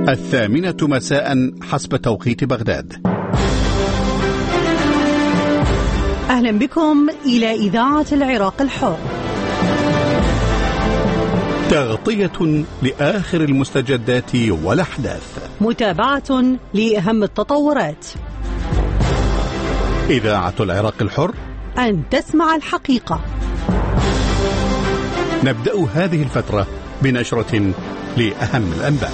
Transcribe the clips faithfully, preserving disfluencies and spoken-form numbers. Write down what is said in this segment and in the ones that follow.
الثامنة مساء حسب توقيت بغداد. أهلا بكم إلى إذاعة العراق الحر، تغطية لآخر المستجدات والأحداث، متابعة لأهم التطورات. إذاعة العراق الحر، أن تسمع الحقيقة. نبدأ هذه الفترة بنشرة لأهم الأنباء.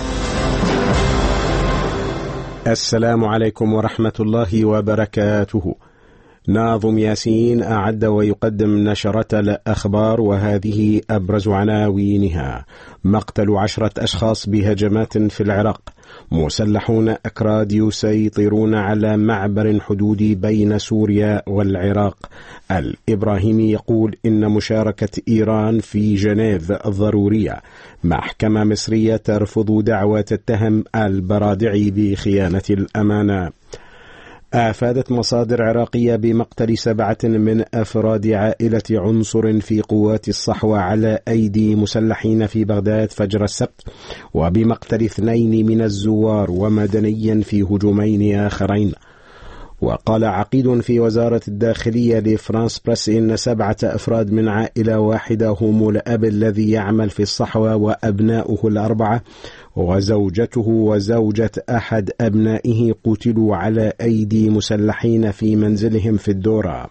السلام عليكم ورحمة الله وبركاته. ناظم ياسين أعد ويقدم نشرة الأخبار، وهذه أبرز عناوينها: مقتل عشرة أشخاص بهجمات في العراق، مسلحون أكراد يسيطرون على معبر حدودي بين سوريا والعراق، الإبراهيمي يقول إن مشاركة إيران في جنيف ضرورية، محكمة مصرية ترفض دعوى تتهم البرادعي بخيانة الأمانة. أفادت مصادر عراقية بمقتل سبعة من أفراد عائلة عنصر في قوات الصحوة على أيدي مسلحين في بغداد فجر السبت، وبمقتل اثنين من الزوار ومدنيا في هجومين آخرين. وقال عقيد في وزارة الداخلية لفرانس بريس إن سبعة أفراد من عائلة واحدة هم الأب الذي يعمل في الصحوة وأبناؤه الأربعة وزوجته وزوجة أحد أبنائه قتلوا على أيدي مسلحين في منزلهم في الدورة.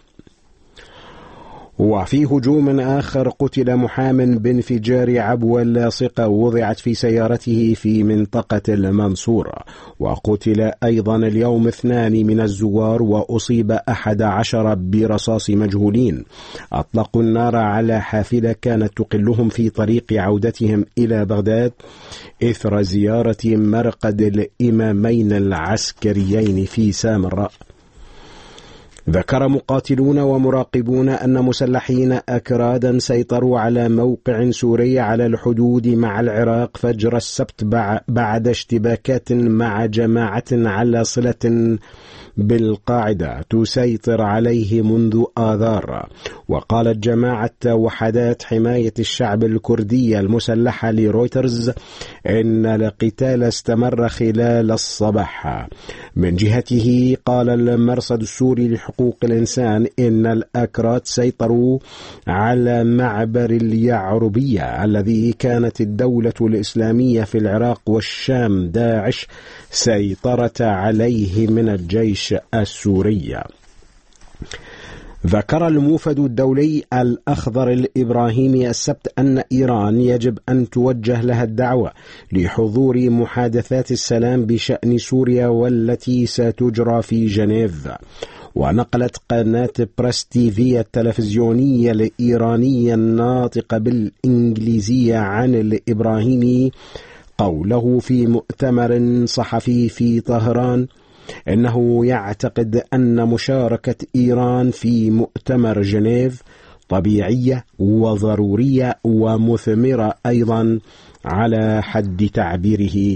وفي هجوم آخر قتل محام بانفجار عبوة لاصقة وضعت في سيارته في منطقة المنصورة، وقتل أيضا اليوم اثنان من الزوار وأصيب أحد عشر برصاص مجهولين أطلقوا النار على حافلة كانت تقلهم في طريق عودتهم إلى بغداد إثر زيارة مرقد الإمامين العسكريين في سامراء. ذكر مقاتلون ومراقبون أن مسلحين أكرادا سيطروا على موقع سوري على الحدود مع العراق فجر السبت بعد اشتباكات مع جماعة على صلة بالقاعدة تسيطر عليه منذ آذار. وقالت جماعة وحدات حماية الشعب الكردية المسلحة لرويترز إن القتال استمر خلال الصباح. من جهته قال المرصد السوري لحقوق الإنسان إن الأكراد سيطروا على معبر اليعربية الذي كانت الدولة الإسلامية في العراق والشام داعش سيطرة عليه من الجيش السوري. ذكر الموفد الدولي الأخضر الإبراهيمي السبت أن إيران يجب أن توجه لها الدعوة لحضور محادثات السلام بشأن سوريا والتي ستجرى في جنيف. ونقلت قناة بريس تيفي التلفزيونية الإيرانية الناطقة بالإنجليزية عن الإبراهيمي قوله في مؤتمر صحفي في طهران إنه يعتقد أن مشاركة إيران في مؤتمر جنيف طبيعية وضرورية ومثمرة أيضا على حد تعبيره.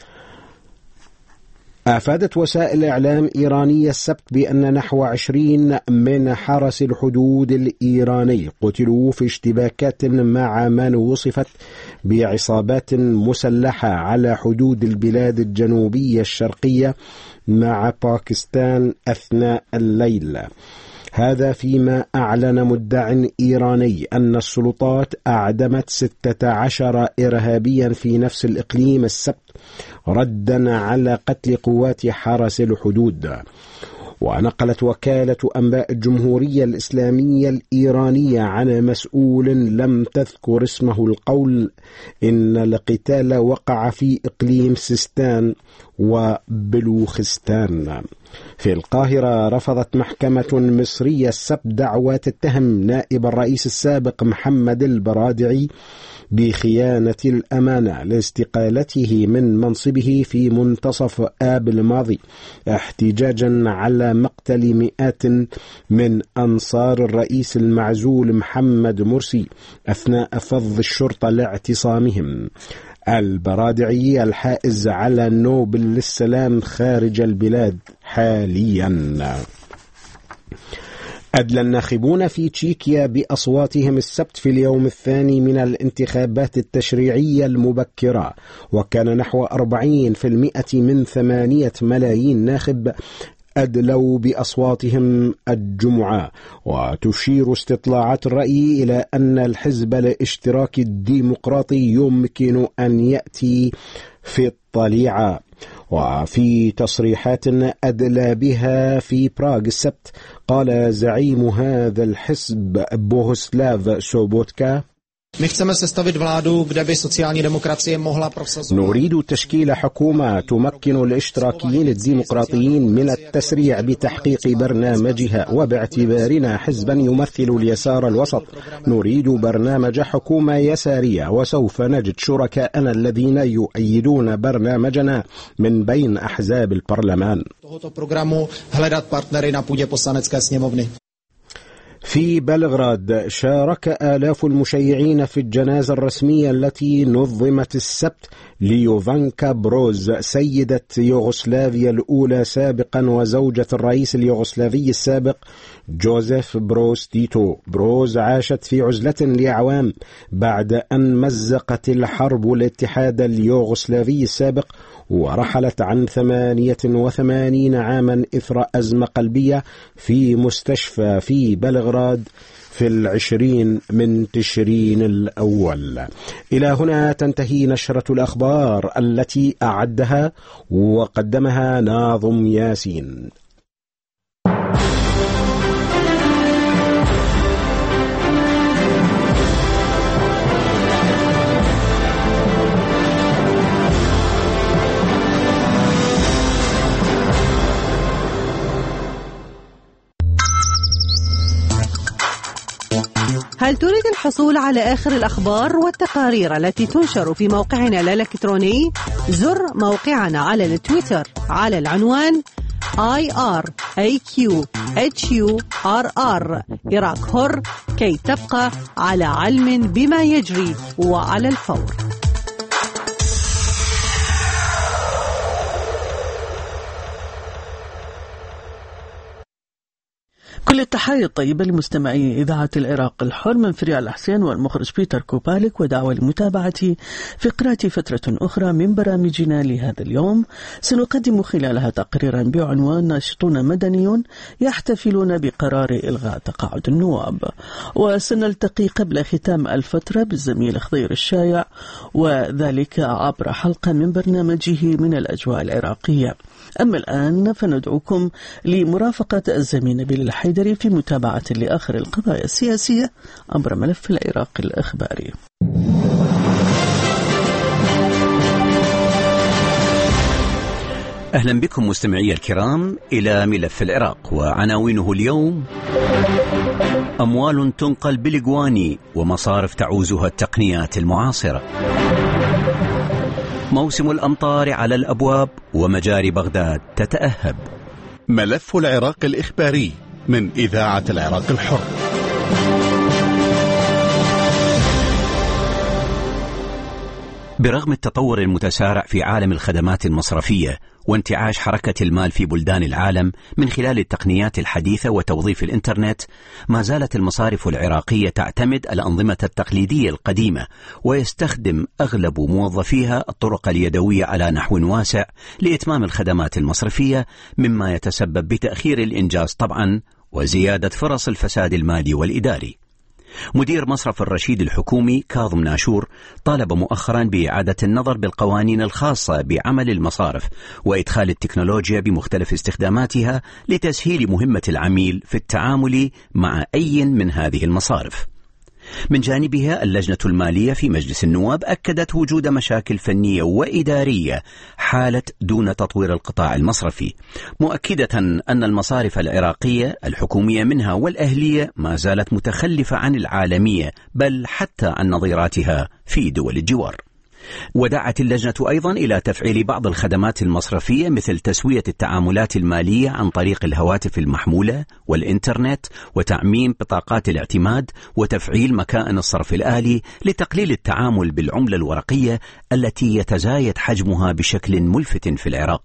أفادت وسائل إعلام إيرانية السبت بأن نحو عشرين من حرس الحدود الإيراني قتلوا في اشتباكات مع من وصفت بعصابات مسلحة على حدود البلاد الجنوبية الشرقية مع باكستان أثناء الليل. هذا فيما أعلن مدع إيراني أن السلطات أعدمت ستة عشر إرهابيا في نفس الإقليم السبت ردا على قتل قوات حرس الحدود. ونقلت وكالة أنباء الجمهورية الإسلامية الإيرانية عن مسؤول لم تذكر اسمه القول إن القتال وقع في إقليم سيستان وبلوخستان. في القاهرة رفضت محكمة مصرية السبت دعوى تتهم نائب الرئيس السابق محمد البرادعي بخيانة الأمانة لاستقالته من منصبه في منتصف آب الماضي احتجاجا على مقتل مئات من أنصار الرئيس المعزول محمد مرسي أثناء فض الشرطة لاعتصامهم. البرادعي الحائز على نوبل للسلام خارج البلاد حاليا. أدلى الناخبون في تشيكيا بأصواتهم السبت في اليوم الثاني من الانتخابات التشريعية المبكرة، وكان نحو أربعين بالمئة من ثمانية ملايين ناخب أدلوا بأصواتهم الجمعة. وتشير استطلاعات الرأي إلى أن الحزب الاشتراكي الديمقراطي يمكن أن يأتي في الطليعة. وفي تصريحات أدلى بها في براغ السبت، قال زعيم هذا الحزب بوهوسلاف سوبوتكا: نريد تشكيل حكومة تمكن الاشتراكيين الديمقراطيين من التسريع بتحقيق برنامجها، وباعتبارنا حزبا يمثل اليسار الوسط نريد برنامج حكومة يسارية، وسوف نجد شركاءنا الذين يؤيدون برنامجنا من بين أحزاب البرلمان. في بلغراد شارك آلاف المشيعين في الجنازة الرسمية التي نظمت السبت ليوفانكا بروز، سيدة يوغوسلافيا الأولى سابقا وزوجة الرئيس اليوغوسلافي السابق جوزيف بروز تيتو. بروز عاشت في عزلة لأعوام بعد أن مزقت الحرب الاتحاد اليوغوسلافي السابق، ورحلت عن ثمانية وثمانين عاما إثر أزمة قلبية في مستشفى في بلغراد في العشرين من تشرين الأول. إلى هنا تنتهي نشرة الأخبار التي أعدها وقدمها ناظم ياسين. هل تريد الحصول على آخر الأخبار والتقارير التي تنشر في موقعنا الإلكتروني؟ زر موقعنا على التويتر على العنوان آي آر إيه كيو إتش يو آر آر عراق حر كي تبقى على علم بما يجري وعلى الفور. كل التحايا الطيبة لمستمعي إذاعة العراق الحر من فريال الحسين والمخرج بيتر كوبالك، ودعوة لمتابعة فقرات فترة أخرى من برامجنا لهذا اليوم. سنقدم خلالها تقريرا بعنوان ناشطون مدنيون يحتفلون بقرار إلغاء تقاعد النواب، وسنلتقي قبل ختام الفترة بالزميل خضير الشايع، وذلك عبر حلقة من برنامجه من الأجواء العراقية. أما الآن فندعوكم لمرافقة الزميل نبيل الحيدري في متابعة لآخر القضايا السياسية عبر ملف العراق الإخباري. أهلا بكم مستمعي الكرام إلى ملف العراق، وعناوينه اليوم: أموال تنقل بالإجواني ومصارف تعوزها التقنيات المعاصرة، موسم الأمطار على الأبواب ومجاري بغداد تتأهب. ملف العراق الإخباري من إذاعة العراق الحر. برغم التطور المتسارع في عالم الخدمات المصرفية وانتعاش حركة المال في بلدان العالم من خلال التقنيات الحديثة وتوظيف الإنترنت، ما زالت المصارف العراقية تعتمد الأنظمة التقليدية القديمة، ويستخدم أغلب موظفيها الطرق اليدوية على نحو واسع لإتمام الخدمات المصرفية، مما يتسبب بتأخير الإنجاز طبعا وزيادة فرص الفساد المالي والإداري. مدير مصرف الرشيد الحكومي كاظم ناشور طالب مؤخرا بإعادة النظر بالقوانين الخاصة بعمل المصارف وإدخال التكنولوجيا بمختلف استخداماتها لتسهيل مهمة العميل في التعامل مع أي من هذه المصارف. من جانبها اللجنة المالية في مجلس النواب أكدت وجود مشاكل فنية وإدارية حالت دون تطوير القطاع المصرفي، مؤكدة أن المصارف العراقية الحكومية منها والأهلية ما زالت متخلفة عن العالمية، بل حتى عن نظيراتها في دول الجوار. ودعت اللجنة أيضا إلى تفعيل بعض الخدمات المصرفية مثل تسوية التعاملات المالية عن طريق الهواتف المحمولة والإنترنت، وتعميم بطاقات الاعتماد، وتفعيل مكائن الصرف الآلي لتقليل التعامل بالعملة الورقية التي يتزايد حجمها بشكل ملفت في العراق.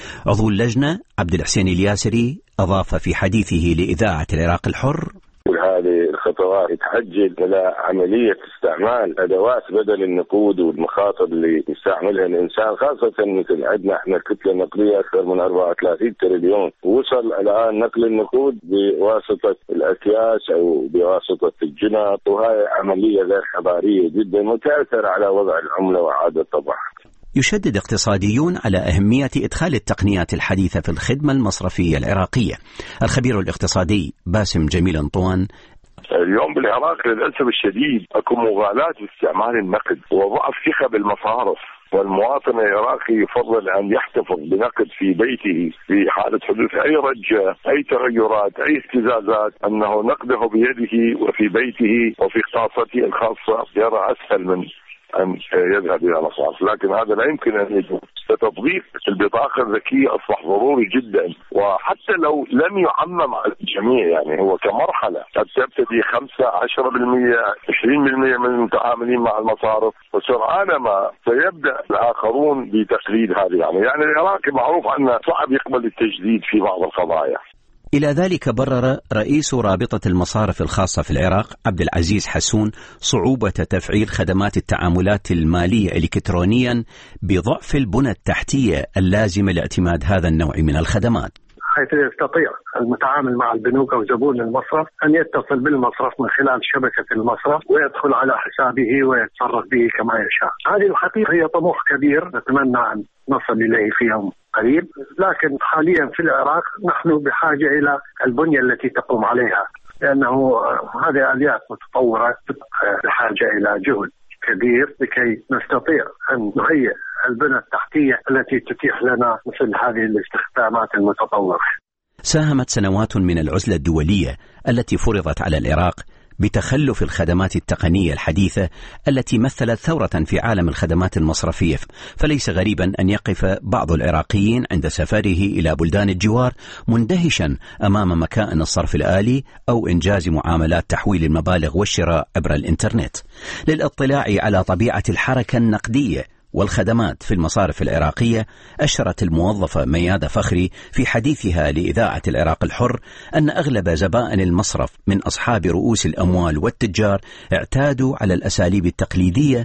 عضو اللجنة عبد الحسين الياسري أضاف في حديثه لإذاعة العراق الحر: هذه الخطوات تحجج إلى عملية استعمال أدوات بدل النقود والمخاطر اللي يستعملها الإنسان، خاصة مثل عندنا احنا كتلة نقدية أكثر من أربعة وثلاثين تريليون، ووصل الآن نقل النقود بواسطة الأكياس أو بواسطة الجنط، وهي عملية غير حضارية جدا وتأثر على وضع العملة وإعادة طبعها. يشدد اقتصاديون على أهمية إدخال التقنيات الحديثة في الخدمة المصرفية العراقية. الخبير الاقتصادي باسم جميل أنطوان: اليوم بالعراق للأسف الشديد اكو مغالاة باستعمال النقد وضعف ثقة بالمصارف، والمواطن العراقي يفضل أن يحتفظ بنقد في بيته في حالة حدوث أي رجة، أي تغيرات، أي اهتزازات، أنه نقده بيده وفي بيته وفي قاصته الخاصة يرى أسهل من أن يذهب إلى مصارف، لكن هذا لا يمكن أن يجوز. تطبيق البطاقة الذكية أصبح ضروري جدا، وحتى لو لم يعمم على الجميع، يعني هو كمرحلة قد تبتدي خمسة عشرة بالمئة عشرين بالمئة من المتعاملين مع المصارف، وسرعان ما سيبدأ الآخرون بتقليد هذه العملية. يعني العراقي معروف أنه صعب يقبل التجديد في بعض القضايا. إلى ذلك برر رئيس رابطة المصارف الخاصة في العراق عبد العزيز حسون صعوبة تفعيل خدمات التعاملات المالية إلكترونيا بضعف البنى التحتية اللازمة لاعتماد هذا النوع من الخدمات، حيث يستطيع المتعامل مع البنوك أو زبون المصرف أن يتصل بالمصرف من خلال شبكة المصرف ويدخل على حسابه ويتصرف به كما يشاء. هذه الحقيقة هي طموح كبير نتمنى أن نصل إليه في يوم قريب، لكن حاليا في العراق نحن بحاجة إلى البنية التي تقوم عليها، لأنه هذه آليات متطورة بحاجة إلى جهد كبير لكي نستطيع أن نهيئ البنى التحتية التي تتيح لنا مثل هذه الاستخدامات المتطورة. ساهمت سنوات من العزلة الدولية التي فرضت على العراق بتخلف الخدمات التقنية الحديثة التي مثلت ثورة في عالم الخدمات المصرفية، فليس غريبا أن يقف بعض العراقيين عند سفره إلى بلدان الجوار مندهشا أمام مكائن الصرف الآلي أو إنجاز معاملات تحويل المبالغ والشراء عبر الإنترنت. للاطلاع على طبيعة الحركة النقدية والخدمات في المصارف العراقية، أشرت الموظفة ميادة فخري في حديثها لإذاعة العراق الحر أن أغلب زبائن المصرف من أصحاب رؤوس الأموال والتجار اعتادوا على الأساليب التقليدية.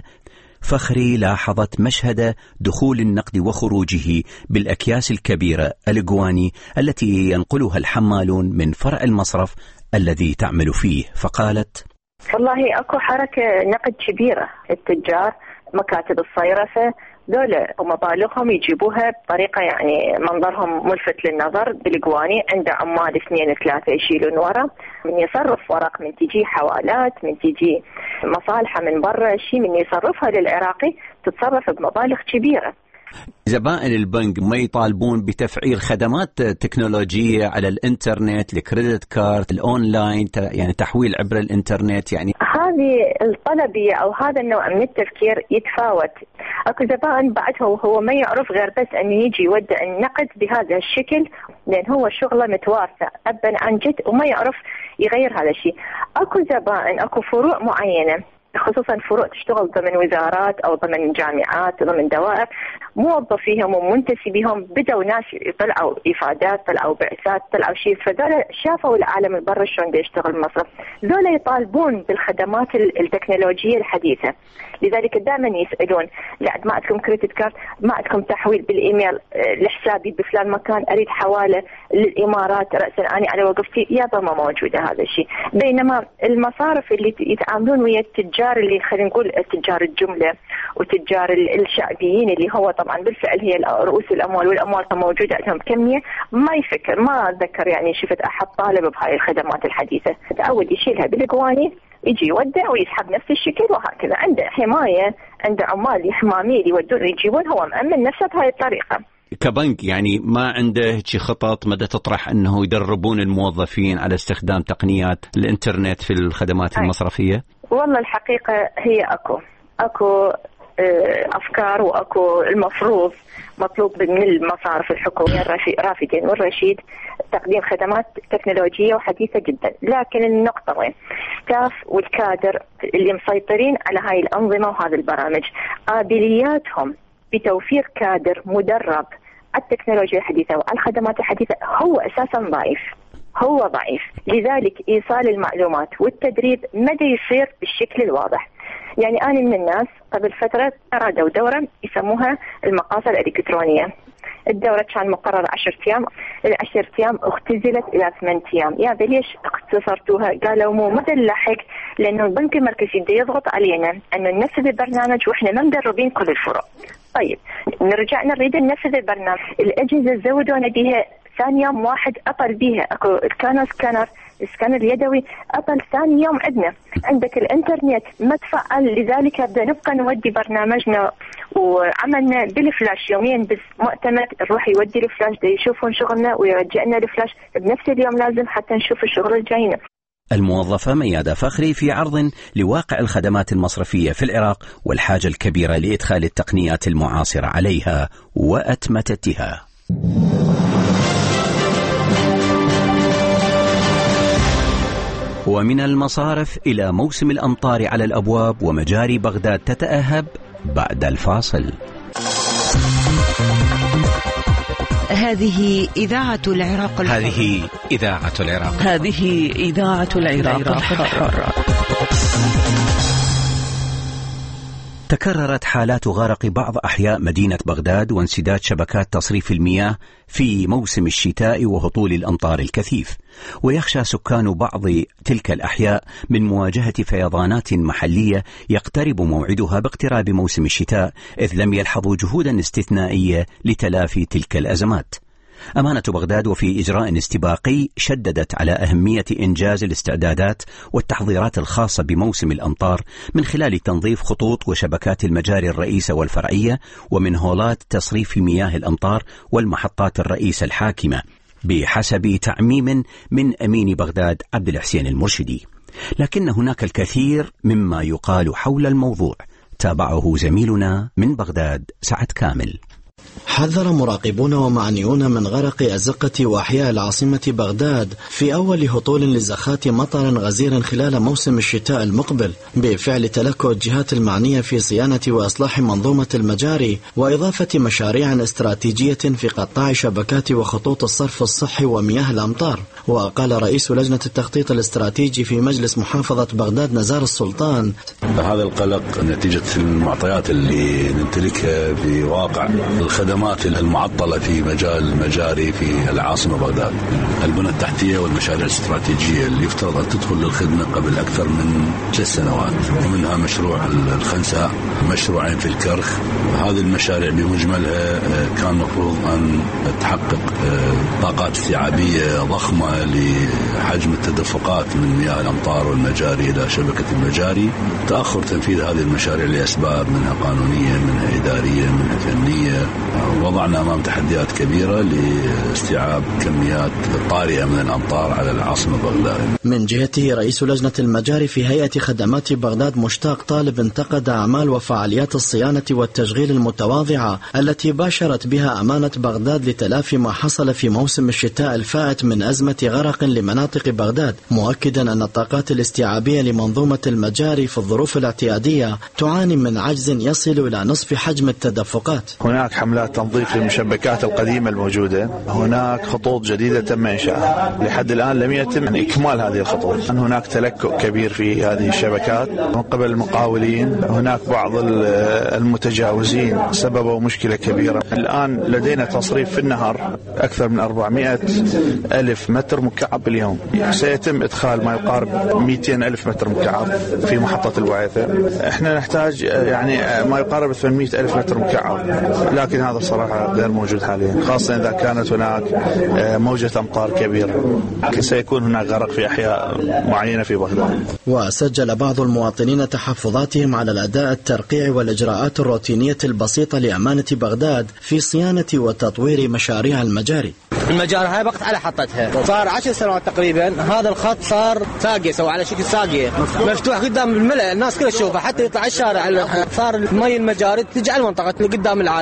فخري لاحظت مشهد دخول النقد وخروجه بالأكياس الكبيرة الجواني التي ينقلها الحمالون من فرع المصرف الذي تعمل فيه، فقالت: والله أكو حركة نقد كبيرة، التجار مكاتب الصيرفة دولة ومبالغهم يجيبوها بطريقة يعني منظرهم ملفت للنظر بالجواني، عنده عمال اثنين ثلاثة يشيلون ورا، من يصرف ورق، من تجي حوالات، من تجي مصالحة من برا، شيء من يصرفها للعراقي تتصرف بمبالغ كبيرة. زبائن البنك ما يطالبون بتفعيل خدمات تكنولوجية على الانترنت، الكريدت كارد، الاونلاين، يعني تحويل عبر الانترنت، يعني هذه الطلبية او هذا النوع من التفكير يتفاوت. اكو زبائن بعدها وهو ما يعرف غير بس انه يجي يودع النقد بهذا الشكل، لان هو شغله متوارثة ابا عن جد وما يعرف يغير هذا الشيء. اكو زبائن اكو فروع معينة، خصوصا فروع تشتغل ضمن وزارات أو ضمن جامعات ضمن دوائر، موظفيهم ومنتسبيهم بدأوا ناس طلعوا إفادات، طلعوا بعثات، طلعوا شيء، فذولا شافوا العالم البر شلون بيشتغل المصرف، ذولا يطالبون بالخدمات التكنولوجية الحديثة. لذلك دائما يسألون: لا ما عندكم كريدت كارد، ما عندكم تحويل بالإيميل لحسابي بفلان مكان، أريد حوالة للإمارات رأسا أنا على وقفتي، يابا ما موجودة هذا الشيء. بينما المصارف اللي يتعاملون ويا التجار اللي خلينا نقول تجار الجملة وتجار الشعبيين اللي هو طبعا بالفعل هي رؤوس الأموال والأموال موجودة عندهم كمية، ما يفكر، ما أتذكر يعني شفت أحد طالب بهاي الخدمات الحديثة، تعود يشيلها بالجواني يجي يودع ويسحب نفس الشكل وهكذا. عنده حماية، عنده عمال يحمامين يودون يجيبون، هو مأمن نفسه بهاي الطريقة. كبنك يعني ما عنده شي خطط مدى تطرح أنه يدربون الموظفين على استخدام تقنيات الإنترنت في الخدمات المصرفية؟ والله الحقيقة هي أكو أكو أفكار، وأكو المفروض مطلوب من المصارف الحكومية رافدين والرشيد تقديم خدمات تكنولوجية وحديثة جدا، لكن النقطة وين؟ كاف والكادر اللي مسيطرين على هاي الأنظمة وهذه البرامج قابلياتهم بتوفير كادر مدرب على التكنولوجيا الحديثة وعلى الخدمات الحديثة هو أساسا ضعيف، هو ضعيف. لذلك إيصال المعلومات والتدريب مدى يصير بالشكل الواضح. يعني أنا من الناس قبل فترة أرادوا دورة يسموها المقاصة الإلكترونية. الدورة كان مقرر عشرة أيام، العشر أيام اختزلت إلى ثمانية أيام. يا ليش اختصرتوها؟ قالوا مو مدى اللحق لأنه البنك المركزي بده يضغط علينا أن ننفذ البرنامج وإحنا ما مدربين كل الفروع. طيب نرجع نريد ننفذ البرنامج، الأجهزة زودونا بها ثاني يوم واحد أطل بها، أكو كان سكانر السكانر اليدوي أطل ثاني يوم عندنا. عندك الإنترنت ما تفعل، لذلك بدنا نبقى نودي برنامجنا وعملنا بالفلاش يوميا بس معتمد، نروح يودي الفلاش دا يشوفون شغلنا ويرجعنا الفلاش بنفس اليوم لازم حتى نشوف الشغل الجاينا. الموظفة ميادة فخري في عرض لواقع الخدمات المصرفية في العراق والحاجة الكبيرة لإدخال التقنيات المعاصرة عليها وأتمتتها. ومن المصارف إلى موسم الأمطار على الأبواب ومجاري بغداد تتأهب بعد الفاصل. هذه إذاعة العراق الحر. هذه إذاعة العراق هذه إذاعة العراق الحر. تكررت حالات غرق بعض أحياء مدينة بغداد وانسداد شبكات تصريف المياه في موسم الشتاء وهطول الأمطار الكثيف، ويخشى سكان بعض تلك الأحياء من مواجهة فيضانات محلية يقترب موعدها باقتراب موسم الشتاء، إذ لم يلحظوا جهودا استثنائية لتلافي تلك الأزمات. أمانة بغداد وفي إجراء استباقي شددت على أهمية إنجاز الاستعدادات والتحضيرات الخاصة بموسم الأمطار من خلال تنظيف خطوط وشبكات المجاري الرئيسة والفرعية ومن هولات تصريف مياه الأمطار والمحطات الرئيسة الحاكمة بحسب تعميم من أمين بغداد عبد الحسين المرشدي. لكن هناك الكثير مما يقال حول الموضوع، تابعه زميلنا من بغداد سعد كامل. حذر مراقبون ومعنيون من غرق أزقة وأحياء العاصمة بغداد في أول هطول لزخات مطر غزير خلال موسم الشتاء المقبل بفعل تلكؤ الجهات المعنية في صيانة وإصلاح منظومة المجاري وإضافة مشاريع استراتيجية في قطاع شبكات وخطوط الصرف الصحي ومياه الأمطار. وقال رئيس لجنة التخطيط الاستراتيجي في مجلس محافظة بغداد نزار السلطان: هذا القلق نتيجة المعطيات اللي نمتلكها في واقع الخدمات المعطلة في مجال المجاري في العاصمة بغداد، البنى التحتية والمشاريع الاستراتيجية اللي يفترض أن تدخل للخدمة قبل أكثر من ثلاث سنوات، ومنها مشروع الخنساء، مشروعين في الكرخ. هذه المشاريع بمجملها كان مفروض أن تحقق طاقات استيعابية ضخمة لحجم التدفقات من مياه الأمطار والمجاري إلى شبكة المجاري. تأخر تنفيذ هذه المشاريع لأسباب منها قانونية، منها إدارية، منها فنية. وضعنا أمام تحديات كبيرة لاستيعاب كميات طارئة من الأمطار على العاصمة بغداد. من جهته رئيس لجنة المجاري في هيئة خدمات بغداد مشتاق طالب انتقد أعمال وفعاليات الصيانة والتشغيل المتواضعة التي باشرت بها أمانة بغداد لتلافي ما حصل في موسم الشتاء الفائت من أزمة غرق لمناطق بغداد، مؤكدا أن الطاقات الاستيعابية لمنظومة المجاري في الظروف الاعتيادية تعاني من عجز يصل إلى نصف حجم التدفقات. هناك حملات تنظيف للمشبكات القديمة الموجودة، هناك خطوط جديدة تم إنشائها، لحد الآن لم يتم إكمال هذه الخطوط. هناك تلكؤ كبير في هذه الشبكات من قبل المقاولين، هناك بعض المتجاوزين سببوا مشكلة كبيرة. الآن لدينا تصريف في النهار أكثر من أربعمائة ألف متر مكعب باليوم، سيتم إدخال ما يقارب مئتين ألف متر مكعب في محطة البعيثة. احنا نحتاج يعني ما يقارب ثمانمائة ألف متر مكعب، لكن هذا الصراحة غير موجود حاليا، خاصة إذا كانت هناك موجة أمطار كبيرة. سيكون هناك غرق في أحياء معينة في بغداد. وسجل بعض المواطنين تحفظاتهم على الأداء الترقيعي والإجراءات الروتينية البسيطة لأمانة بغداد في صيانة وتطوير مشاريع المجاري. المجاري هاي بقت على حطتها، صار عشر سنوات تقريبا هذا الخط صار ساقية، سوى على شكل ساقية مفتوح قدام الملأ، الناس كلها تشوفها حتى يطلع الشارع. صار المي المجاري تجي على المنطقة اللي قدام العالم، فالناس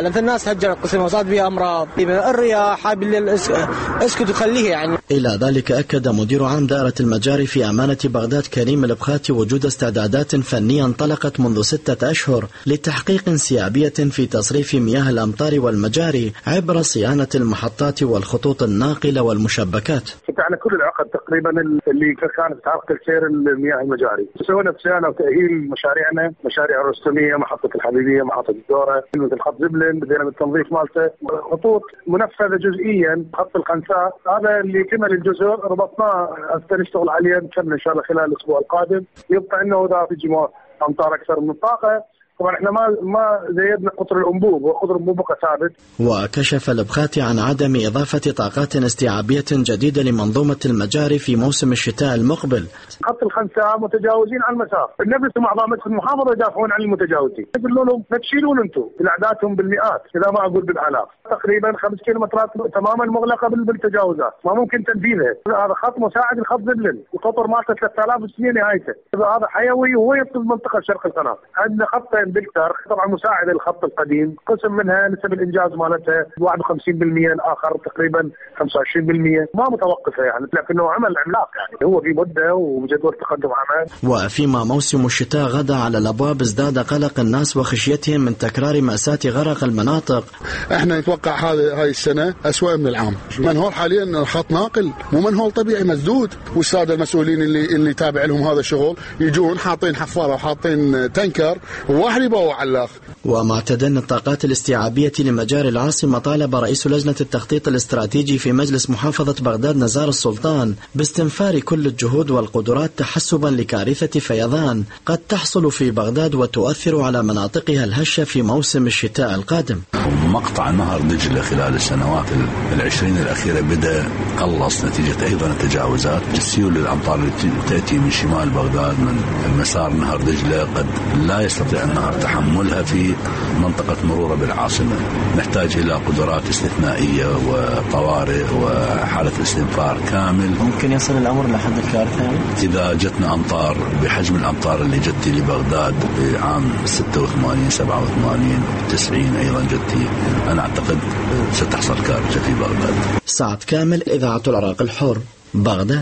الناس هجرت قسم وصارت بها أمراض الرياح بالليل اسكت وخليه يعني. إلى ذلك أكد مدير عام دائرة المجاري في أمانة بغداد كريم البخاتي وجود استعدادات فنية انطلقت منذ ستة أشهر لتحقيق انسيابية في تصريف مياه الأمطار والمجاري عبر صيانة المحطات والخطوط الناقلة والمشبكات. فتحنا كل العقد تقريبا اللي كانت تعرقل سير المياه المجاري، سوينا صيانة وتأهيل مشاريعنا، مشاريع الرستمية، محطة الحبيبية، محطة الدورة، مثل خط زبلن بدينا بالتنظيف مالته، خطوط منفذة جزئيا، خط الخنساء هذا اللي كمل الجزء ربطناه حتى نشتغل عليه نكمل ان شاء الله خلال الاسبوع القادم. يبقى انه اذا تجي امطار اكثر من الطاقه طبعا احنا ما ما زيدنا قطر الانبوب، وقطر الانبوب بقى ثابت. وكشف البخاتي عن عدم اضافه طاقات استيعابيه جديده لمنظومه المجاري في موسم الشتاء المقبل. خط الخنساء متجاوزين عن المسار، النبي مع ضابط المحافظه يدافعون عن المتجاوزين، يقولوا لهم لا تشيلون انتم، اعدادهم بالمئات اذا ما اقول بالالاف، تقريبا خمس كيلومترات تماما مغلقه بالتجاوزات، ما ممكن تنفيذها، هذا خط مساعد لخط زبلن، وقطر مالته ثلاثة آلاف وستمئة نهايته، هذا حيوي وهو يصل منطقه شرق القناه. عندنا خطين بالكتر طبعا مساعد الخط القديم، قسم منها نسب الانجاز مالتها واحد وخمسين بالمئة، الاخر تقريبا خمسة وعشرين بالمئة، ما متوقفه يعني، لكنه عمل عملاق يعني، هو في مده وجدول تقدم عمل. وفيما موسم الشتاء غدا على الابواب ازداد قلق الناس وخشيتهم من تكرار مأساة غرق المناطق. احنا نتوقع هذه هاي السنه اسوأ من العام، منهول حاليا خط ناقل مو منهول طبيعي مسدود، والساده المسؤولين اللي اللي تابع لهم هذا الشغل يجون حاطين حفاره وحاطين تنكر وواحد يبوع على الاخر. ومع تدني الطاقات الاستيعابيه لمجاري العاصمه طالب رئيس لجنه التخطيط الاستراتيجي في مجلس محافظه بغداد نزار السلطان باستنفار كل الجهود والقدرات تحسبا لكارثه فيضان قد تحصل في بغداد وتؤثر على مناطقها الهشه في موسم الشتاء القادم. مقطع نهر دجله خلال السنوات العشرين الاخيره بدا قلص نتيجه ايضا التجاوزات، السيول الامطار التي تاتي من شمال بغداد من مسار نهر دجله قد لا يستطيع النهر تحملها في منطقه مروره بالعاصمه، نحتاج الى قدرات استثنائيه وطوارئ وحاله استنفار كامل. ممكن يصل الامر لحد الكارثه اذا جتنا امطار بحجم الامطار اللي جت لبغداد بعام ستة وثمانين سبعة وثمانين تسعين ايضا جت، انا اعتقد ستحصل كارثه في بغداد. سعد كامل، اذاعه العراق الحر، بغداد.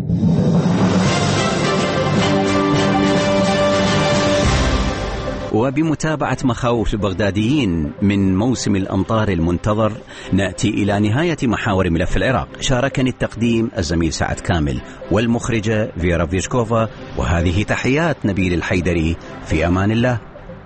وبمتابعة مخاوف البغداديين من موسم الأمطار المنتظر نأتي إلى نهاية محاور ملف العراق. شاركني التقديم الزميل سعد كامل والمخرجة فيرا فيشكوفا، وهذه تحيات نبيل الحيدري، في أمان الله.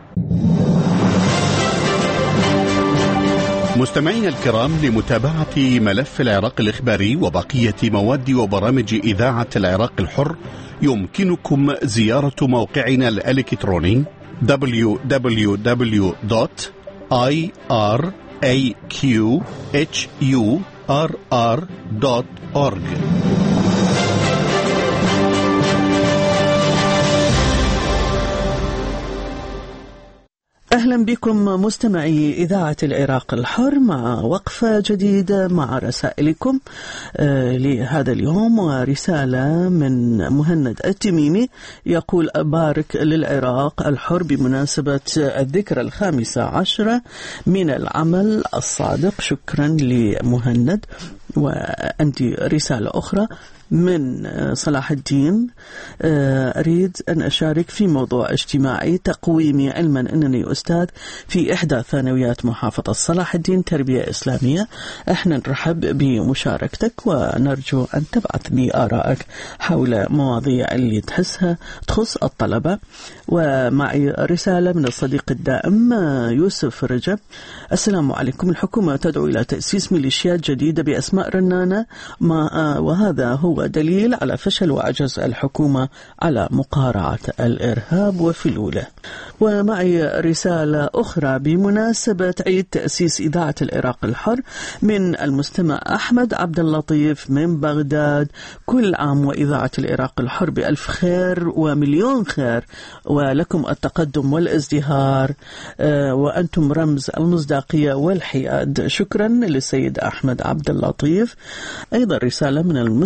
مستمعينا الكرام، لمتابعة ملف العراق الإخباري وبقية مواد وبرامج إذاعة العراق الحر يمكنكم زيارة موقعنا الإلكتروني دبليو دبليو دبليو دوت آي آر إيه كيو إتش يو آر آر دوت أورج. أهلا بكم مستمعي إذاعة العراق الحر مع وقفة جديدة مع رسائلكم آه لهذا اليوم. ورسالة من مهند التميمي يقول: بارك للعراق الحر بمناسبة الذكرى الخامسة عشرة من العمل الصادق. شكرا لمهند. وعندي رسالة أخرى من صلاح الدين: أريد أن أشارك في موضوع اجتماعي تقويمي، علما أنني أستاذ في إحدى ثانويات محافظة صلاح الدين تربية إسلامية. احنا نرحب بمشاركتك ونرجو أن تبعث بآرائك حول مواضيع اللي تحسها تخص الطلبة. ومعي رسالة من الصديق الدائم يوسف رجب: السلام عليكم. الحكومة تدعو إلى تأسيس ميليشيات جديدة بأسماء رنانة، وهذا هو دليل على فشل وعجز الحكومة على مقارعة الإرهاب وفلوله. ومعي رسالة أخرى بمناسبة عيد تأسيس إذاعة العراق الحر من المستمع أحمد عبد اللطيف من بغداد: كل عام وإذاعة العراق الحر بألف خير ومليون خير، ولكم التقدم والازدهار، وأنتم رمز المصداقية والحياد. شكرا للسيد أحمد عبد اللطيف. أيضا رسالة من المستمع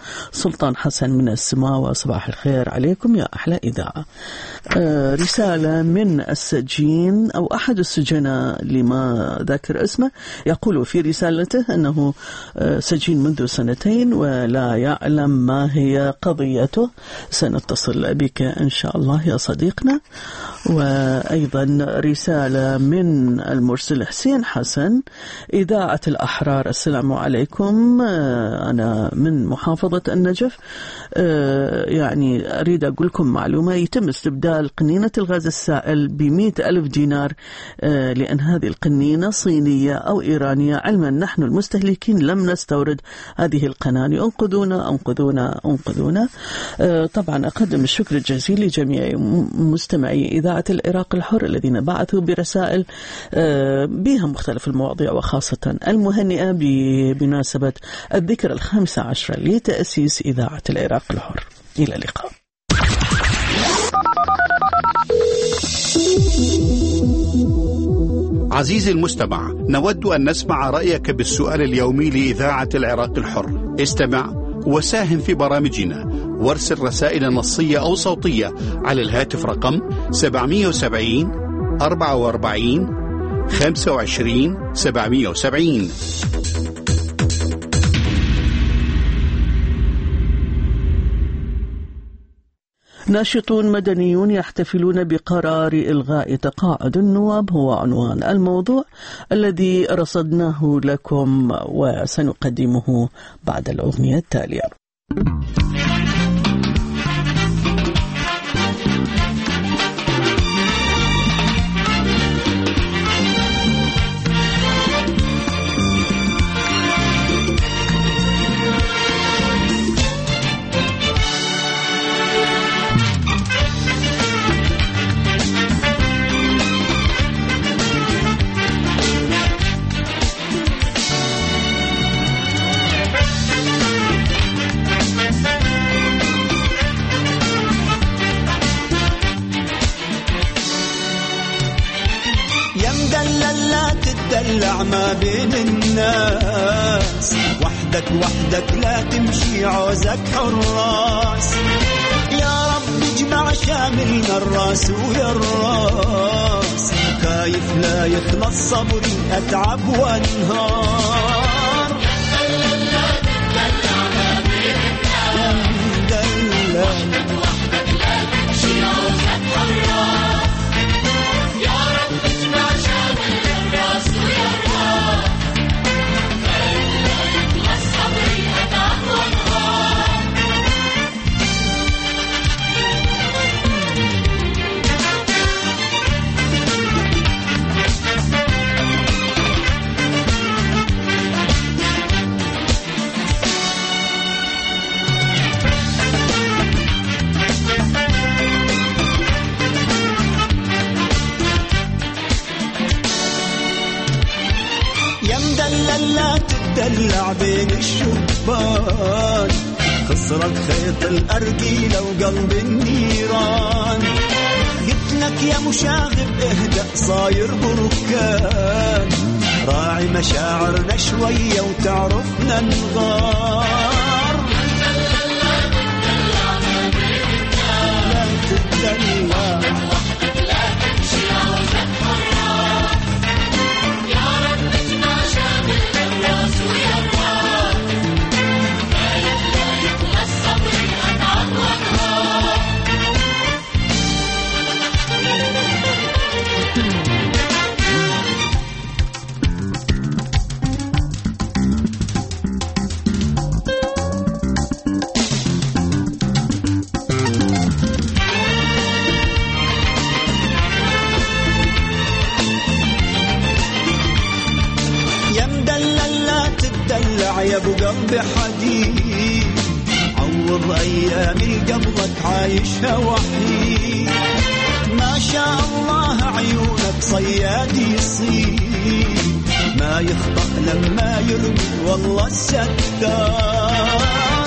سلطان حسن من السماوة. صباح الخير عليكم يا أحلى إذاعة. آه رسالة من السجين أو أحد السجناء لما ذكر اسمه، يقول في رسالته أنه آه سجين منذ سنتين ولا يعلم ما هي قضيته. سنتصل بك إن شاء الله يا صديقنا. وأيضا رسالة من المرسل حسين حسن، إذاعة الأحرار، السلام عليكم، أنا من محافظة النجف، يعني أريد أقول لكم معلومة، يتم استبدال قنينة الغاز السائل بمئة ألف دينار لأن هذه القنينة صينية أو إيرانية، علما نحن المستهلكين لم نستورد هذه القناني، انقذونا انقذونا انقذونا. طبعا أقدم الشكر الجزيل لجميع مستمعي إذاعة العراق الحر الذين بعثوا برسائل بها مختلف المواضيع، وخاصة المهنئة بمناسبة الذكرى الخامسة عشرة لتأسيس إذاعة العراق الحر. إلى اللقاء. عزيزي المستمع، نود أن نسمع رأيك بالسؤال اليومي لإذاعة العراق الحر. استمع وساهم في برامجنا وارسل رسائل نصية أو صوتية على الهاتف رقم سبعمئة وسبعين أربعة وأربعين خمسة وعشرين سبعمئة وسبعين. ناشطون مدنيون يحتفلون بقرار إلغاء تقاعد النواب هو عنوان الموضوع الذي رصدناه لكم وسنقدمه بعد الأغنية التالية. تدلع ما بين الناس، وحدك وحدك لا تمشي عوزك حراس، يا رب اجمع شاملنا الراس ويا الراس، خايف لا يخلص صبري أتعب وانهار، تدلع ما بين الناس، وحدك وحدك لا تمشي عوزك حراس، يا رب اجمع شاملنا الراس ويا الراس، خايف لا يخلص صبري أتعب وانهار. لا تدلع بين الشبان، خسرك خيط الأرجيلة وقلب النيران، قلت لك يا مشاغب اهدأ صاير بركان، راعي مشاعرنا شوية وتعرفنا نغار، لا تدلع وحدك لا تمشي عوزك حراس، يا رب اجمع شامل الراس ويا الراس، خايف لا يخلص صبري أتعب وانهار. يا ابو قلبي حديد، عوض ايامي قبلك عايشها وحيد، ما شاء الله عيونك صياد يصيد، ما يخطأ لما يرمي والله الستار،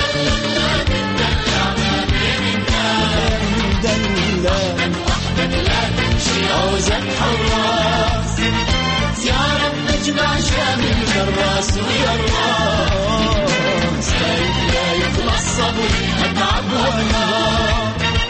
مدلل وحدك لا تمشي عوزك حراس، يا رب اجمع شامل الراس ويا الراس، مستعد لا يخلص صبري أتعب وأنهار.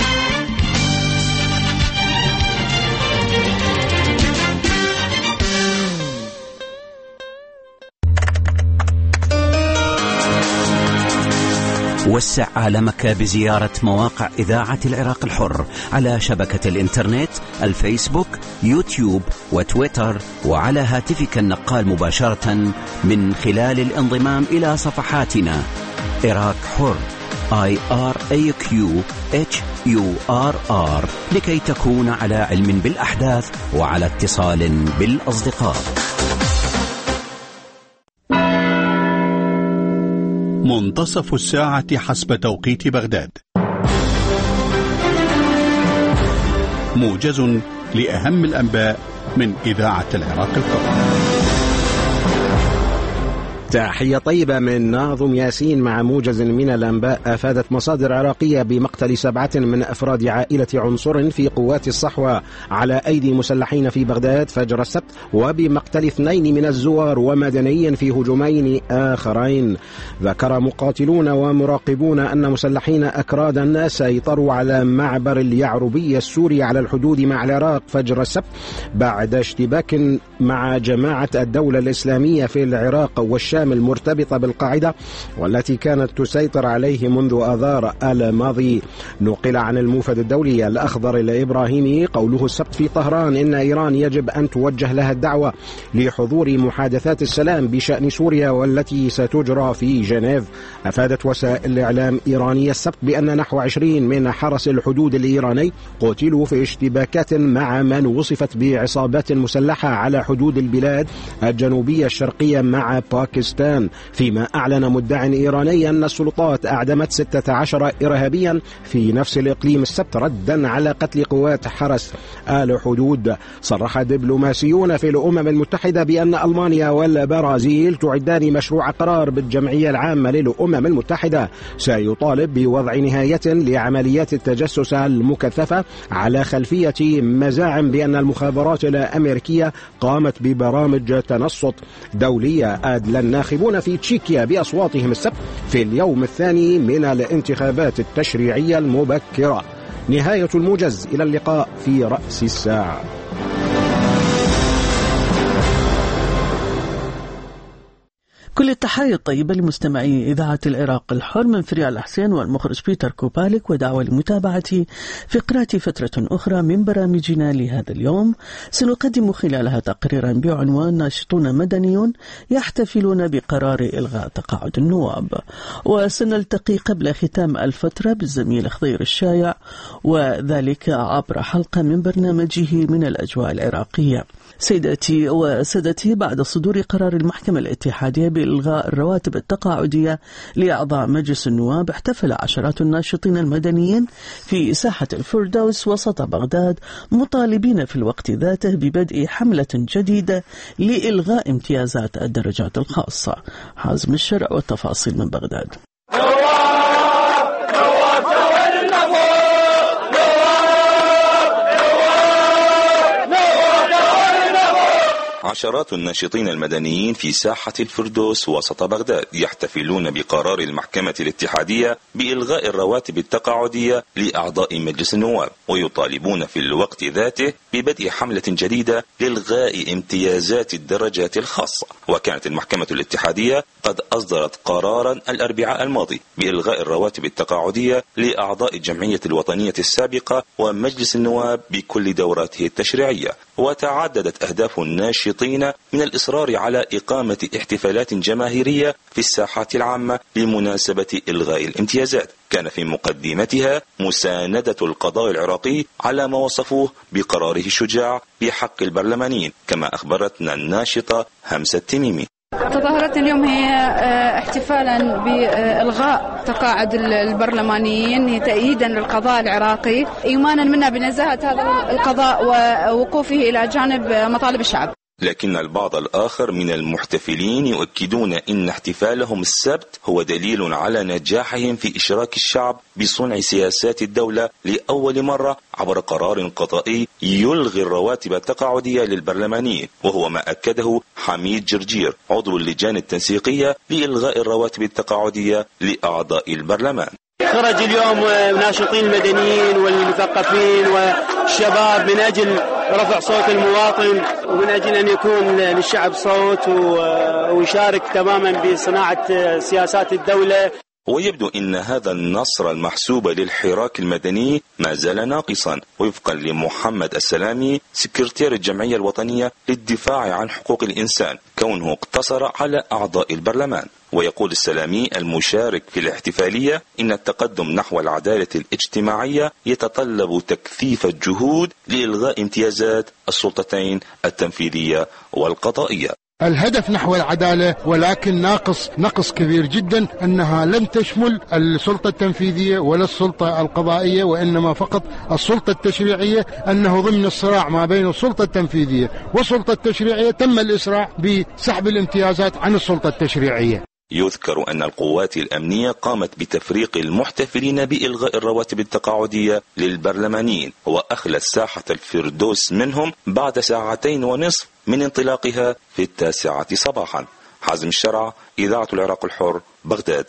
وسع عالمك بزيارة مواقع إذاعة العراق الحر على شبكة الإنترنت، الفيسبوك، يوتيوب وتويتر، وعلى هاتفك النقال مباشرة من خلال الانضمام إلى صفحاتنا عراق حر آي آر إيه كيو إتش يو آر آر لكي تكون على علم بالأحداث وعلى اتصال بالأصدقاء. منتصف الساعة حسب توقيت بغداد. موجز لأهم الأنباء من إذاعة العراق الحر. تحية طيبة من ناظم ياسين مع موجز من الأنباء. أفادت مصادر عراقية بمقتل سبعة من أفراد عائلة عنصر في قوات الصحوة على أيدي مسلحين في بغداد فجر السبت، وبمقتل اثنين من الزوار ومدني في هجومين آخرين. ذكر مقاتلون ومراقبون أن مسلحين أكرادا سيطروا على معبر اليعربية السوري على الحدود مع العراق فجر السبت بعد اشتباك مع جماعة الدولة الإسلامية في العراق والشام المرتبطة بالقاعدة والتي كانت تسيطر عليه منذ آذار الماضي. نقل عن الموفد الدولي الأخضر الإبراهيمي قوله السبت في طهران إن إيران يجب أن توجه لها الدعوة لحضور محادثات السلام بشأن سوريا والتي ستجرى في جنيف. أفادت وسائل الإعلام إيرانية السبت بأن نحو عشرين من حرس الحدود الإيراني قتلوا في اشتباكات مع من وصفت بعصابات مسلحة على حدود البلاد الجنوبية الشرقية مع باكستان، فيما أعلن مدع إيراني أن السلطات أعدمت ستة عشر إرهابيا في نفس الإقليم السبت ردا على قتل قوات حرس الحدود. صرح دبلوماسيون في الأمم المتحدة بأن ألمانيا والبرازيل تعدان مشروع قرار بالجمعية العامة للأمم المتحدة سيطالب بوضع نهاية لعمليات التجسس المكثفة على خلفية مزاعم بأن المخابرات الأمريكية قامت ببرامج تنصت دولية. أدلى الناخبون في تشيكيا بأصواتهم السبت في اليوم الثاني من الانتخابات التشريعية المبكرة. نهاية الموجز، إلى اللقاء في رأس الساعة. كل التحايا الطيبة لمستمعي إذاعة العراق الحر من فريال الحسين والمخرج بيتر كوبالك، ودعوة لمتابعة فقرات فترة أخرى من برامجنا لهذا اليوم. سنقدم خلالها تقريرا بعنوان ناشطون مدنيون يحتفلون بقرار إلغاء تقاعد النواب، وسنلتقي قبل ختام الفترة بالزميل خضير الشايع، وذلك عبر حلقة من برنامجه من الأجواء العراقية. سيداتي وسادتي، بعد صدور قرار المحكمة الاتحادية بإلغاء الرواتب التقاعدية لأعضاء مجلس النواب، احتفل عشرات الناشطين المدنيين في ساحة الفردوس وسط بغداد مطالبين في الوقت ذاته ببدء حملة جديدة لإلغاء امتيازات الدرجات الخاصة. حازم الشرع والتفاصيل من بغداد. عشرات الناشطين المدنيين في ساحة الفردوس وسط بغداد يحتفلون بقرار المحكمة الاتحادية بإلغاء الرواتب التقاعدية لأعضاء مجلس النواب، ويطالبون في الوقت ذاته ببدء حملة جديدة لإلغاء امتيازات الدرجات الخاصة. وكانت المحكمة الاتحادية قد أصدرت قرارا الأربعاء الماضي بإلغاء الرواتب التقاعدية لأعضاء الجمعية الوطنية السابقة ومجلس النواب بكل دوراته التشريعية. وتعددت أهداف الناشطين من الإصرار على إقامة احتفالات جماهيرية في الساحات العامة لمناسبة إلغاء الامتيازات. كان في مقدمتها مساندة القضاء العراقي على ما وصفوه بقراره الشجاع بحق البرلمانيين، كما أخبرتنا الناشطة همسة التميمي. تظاهرتنا اليوم هي احتفالا بإلغاء تقاعد البرلمانيين تأييدا للقضاء العراقي، إيمانا منا بنزاهة هذا القضاء ووقوفه إلى جانب مطالب الشعب. لكن البعض الآخر من المحتفلين يؤكدون إن احتفالهم السبت هو دليل على نجاحهم في إشراك الشعب بصنع سياسات الدولة لأول مرة عبر قرار قضائي يلغي الرواتب التقاعدية للبرلمانيين، وهو ما أكده حميد جرجير عضو اللجان التنسيقية لإلغاء الرواتب التقاعدية لأعضاء البرلمان. خرج اليوم ناشطين المدنيين والمثقفين والشباب من أجل رفع صوت المواطن ومن أجل أن يكون للشعب صوت ويشارك تماما بصناعة سياسات الدولة. ويبدو أن هذا النصر المحسوب للحراك المدني ما زال ناقصا، وفقا لمحمد السلامي سكرتير الجمعية الوطنية للدفاع عن حقوق الإنسان، كونه اقتصر على أعضاء البرلمان. ويقول السلامي المشارك في الاحتفالية إن التقدم نحو العدالة الاجتماعية يتطلب تكثيف الجهود لإلغاء امتيازات السلطتين التنفيذية والقضائية. الهدف نحو العدالة، ولكن ناقص نقص كبير جدا أنها لم تشمل السلطة التنفيذية ولا السلطة القضائية، وإنما فقط السلطة التشريعية، أنه ضمن الصراع ما بين السلطة التنفيذية والسلطة التشريعية تم الإسراع بسحب الامتيازات عن السلطة التشريعية. يذكر أن القوات الأمنية قامت بتفريق المحتفلين بإلغاء الرواتب التقاعدية للبرلمانيين، وأخلت ساحة الفردوس منهم بعد ساعتين ونصف من انطلاقها في التاسعة صباحا. حازم الشرع، إذاعة العراق الحر، بغداد.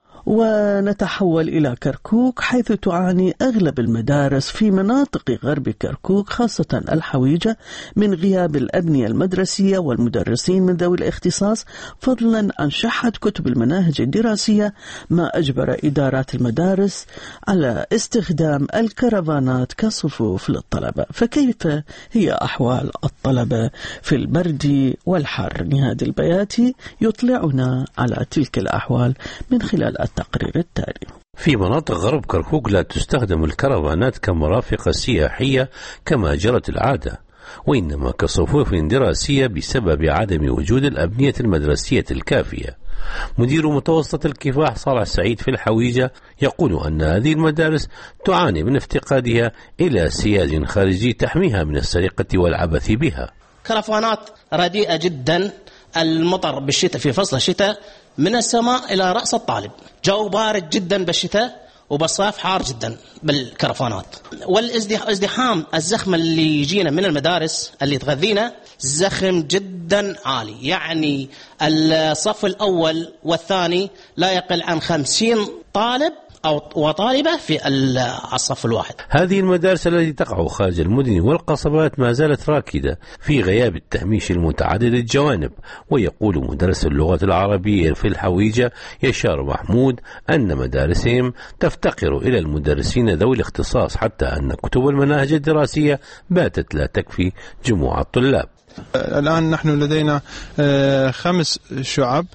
ونتحول إلى كركوك، حيث تعاني أغلب المدارس في مناطق غرب كركوك خاصة الحويجة من غياب الأبنية المدرسية والمدرسين من ذوي الاختصاص، فضلا عن شحة كتب المناهج الدراسية، ما أجبر إدارات المدارس على استخدام الكرفانات كصفوف للطلبة. فكيف هي أحوال الطلبة في البرد والحر؟ نهاد البياتي يطلعنا على تلك الأحوال من خلال التقرير التالي. في مناطق غرب كركوك لا تستخدم الكرفانات كمرافق سياحية كما جرت العادة، وإنما كصفوف دراسية بسبب عدم وجود الأبنية المدرسية الكافية. مدير متوسط الكفاح صالح سعيد في الحويجة يقول أن هذه المدارس تعاني من افتقادها إلى سياج خارجي تحميها من السرقة والعبث بها. كرفانات رديئة جدا، المطر بالشتاء في فصل الشتاء من السماء إلى رأس الطالب، جو بارد جدا بالشتاء وبالصيف حار جدا بالكرفانات. والازدحام الزخم اللي يجينا من المدارس اللي تغذينا زخم جدا عالي، يعني الصف الأول والثاني لا يقل عن خمسين طالب أو وطالبة في الصف الواحد. هذه المدارس التي تقع خارج المدن والقصبات ما زالت راكدة في غياب التهميش المتعدد الجوانب. ويقول مدرس اللغة العربية في الحويجة يشار محمود أن مدارسهم تفتقر إلى المدرسين ذوي الاختصاص، حتى أن كتب المناهج الدراسية باتت لا تكفي جموع الطلاب. الآن نحن لدينا خمس شعب،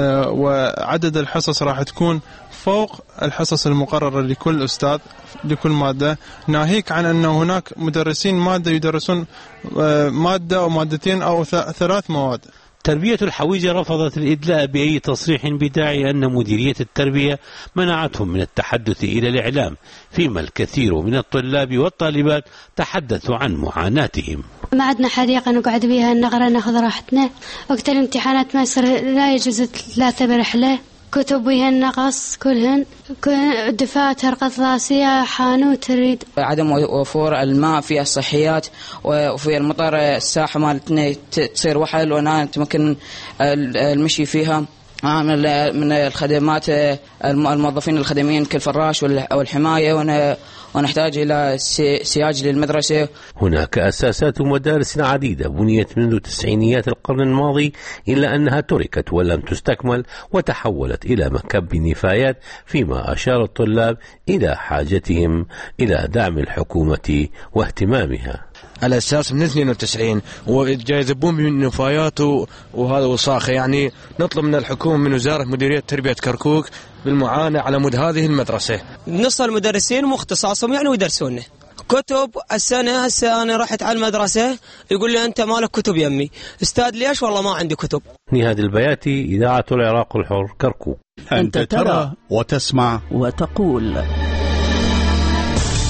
وعدد الحصص راح تكون فوق الحصص المقررة لكل أستاذ لكل مادة، ناهيك عن أن هناك مدرسين مادة يدرسون مادة أو مادتين أو ثلاث مواد. تربية الحويجة رفضت الإدلاء بأي تصريح بداعي أن مديرية التربية منعتهم من التحدث إلى الإعلام، فيما الكثير من الطلاب والطالبات تحدثوا عن معاناتهم. ما عندنا حديقة نقعد بها نقرأ ناخذ راحتنا، وقت الامتحانات ما يصير لا يجوز ثلاثة برحلة، كتب بها النقص كلهن، دفاتر قطاسية حانوت تريد. عدم وفور الماء في الصحيات، وفي المطر الساحة مالتنا تصير وحل ونا تمكن المشي فيها. من الخدمات الموظفين الخدميين كالفراش والحماية، ونحتاج إلى سياج للمدرسة. هناك أساسات مدارس عديدة بنيت منذ تسعينيات القرن الماضي، إلا أنها تركت ولم تستكمل وتحولت إلى مكب نفايات، فيما أشار الطلاب إلى حاجتهم إلى دعم الحكومة واهتمامها. على أساس من اثنين وتسعين وجايزبون من نفايات وهذا وصاخة، يعني نطلب من الحكومة من وزارة مديرية تربية كركوك بالمعاناة على مود هذه المدرسة. نص المدرسين مختصاصهم يعني ويدرسونه كتب. السنة هسه أنا رحت على المدرسة يقول لي أنت مالك كتب يمي، استاذ ليش؟ والله ما عندي كتب. نهاد البياتي، إذاعة العراق الحر، كركوك. أنت ترى وتسمع وتقول.